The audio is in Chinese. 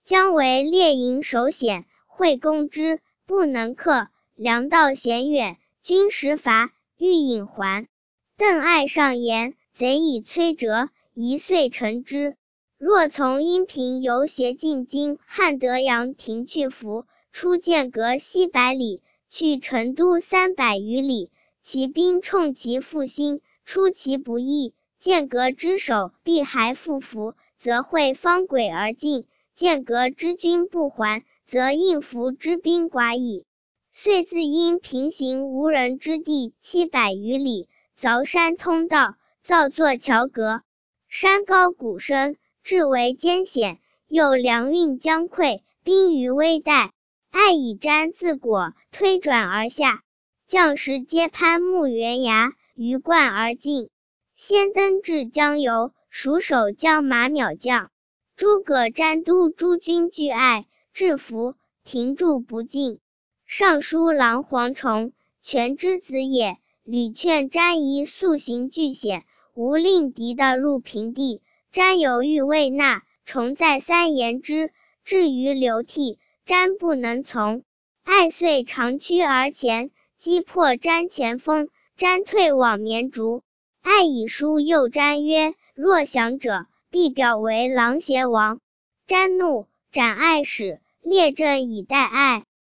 将为列营首险，会攻之，不能克。粮道险远，军食乏，欲引还。邓艾上言，贼以摧折，一岁成之。若从阴平由斜进京汉德阳亭去服，出剑阁西100里，去成都300余里，其兵冲其复兴，出其不意，剑阁之守必还复服，则会方轨而进，剑阁之军不还，则应付之兵寡矣。遂自阴平行无人之地700余里，凿山通道，造作桥阁，山高谷深，至为艰险，又粮运将溃，兵于危殆。艾以毡自裹，推转而下，将士皆攀木悬崖，鱼贯而进。先登至江油，蜀守将马邈将诸葛瞻督诸军拒艾，至服，停住不进。尚书郎黄崇，权之子也，屡劝瞻宜速行拒险，无令敌的入平地。瞻犹豫未纳，崇再三言之，至于流涕，瞻不能从。艾遂长驱而前，击破瞻前锋，瞻退往绵竹。艾以书诱瞻曰：若降者，必表为琅邪王。瞻怒，斩艾使，列阵以待艾。